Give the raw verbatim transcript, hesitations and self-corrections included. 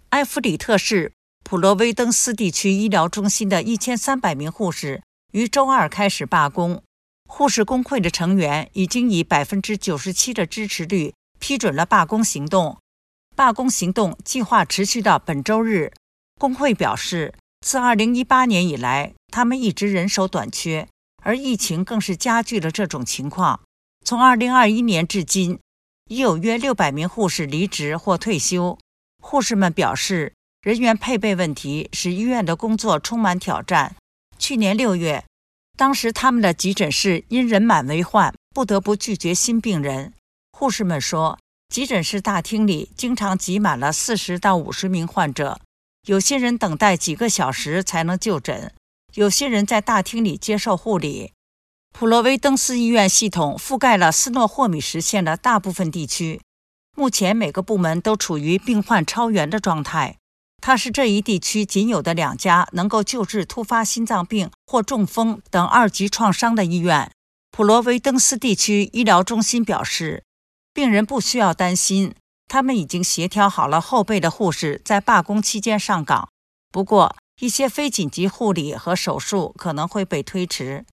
埃弗里特市普罗维登斯地区医疗中心的一千三百名护士于周二开始罢工。护士工会的成员已经以 百分之九十七 的支持率批准了罢工行动。罢工行动计划持续到本周日。工会表示，自二零一八年以来，他们一直人手短缺，而疫情更是加剧了这种情况。从二零二一年至今，已有约六百名护士离职或退休。护士们表示，人员配备问题使医院的工作充满挑战。去年六月，当时他们的急诊室因人满为患，不得不拒绝新病人。护士们说，急诊室大厅里经常挤满了四十到五十名患者，有些人等待几个小时才能就诊，有些人在大厅里接受护理。普罗维登斯医院系统覆盖了斯诺霍米什县的大部分地区，目前每个部门都处于病患超员的状态。它是这一地区仅有的两家能够救治突发心脏病或中风等二级创伤的医院。普罗维登斯地区医疗中心表示，病人不需要担心，他们已经协调好了后备的护士在罢工期间上岗。不过，一些非紧急护理和手术可能会被推迟。